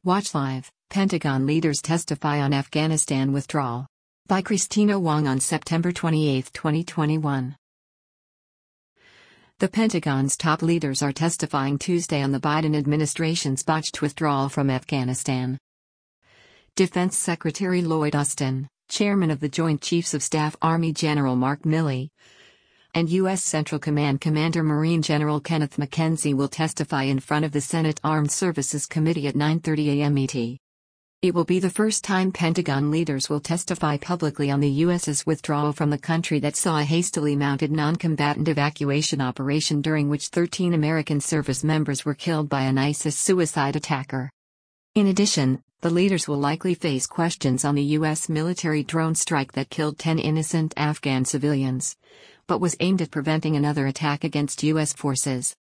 Watch live, Pentagon leaders testify on Afghanistan withdrawal. By Christina Wong on September 28, 2021. The Pentagon's top leaders are testifying Tuesday on the Biden administration's botched withdrawal from Afghanistan. Defense Secretary Lloyd Austin, Chairman of the Joint Chiefs of Staff Army General Mark Milley, and U.S. Central Command Commander Marine General Kenneth McKenzie will testify in front of the Senate Armed Services Committee at 9:30 a.m. ET. It will be the first time Pentagon leaders will testify publicly on the U.S.'s withdrawal from the country that saw a hastily mounted non-combatant evacuation operation during which 13 American service members were killed by an ISIS suicide attacker. In addition, the leaders will likely face questions on the U.S. military drone strike that killed 10 innocent Afghan civilians, but was aimed at preventing another attack against U.S. forces.